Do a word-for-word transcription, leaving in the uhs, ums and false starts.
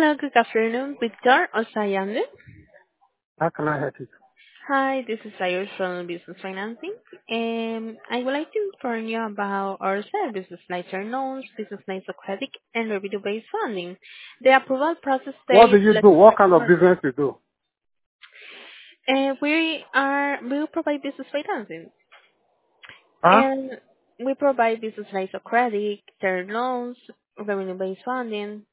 Hello, good afternoon, Victor Osayande. How can I help you? Hi, this is Sayur from Business Financing. Um, I would like to inform you about our services like term loans, business lines of credit, and revenue-based funding. The approval process What do takes you less do? What than kind of one. business you do? Uh, we are we will provide business financing, Huh? and we provide business lines of credit, term loans, revenue-based funding.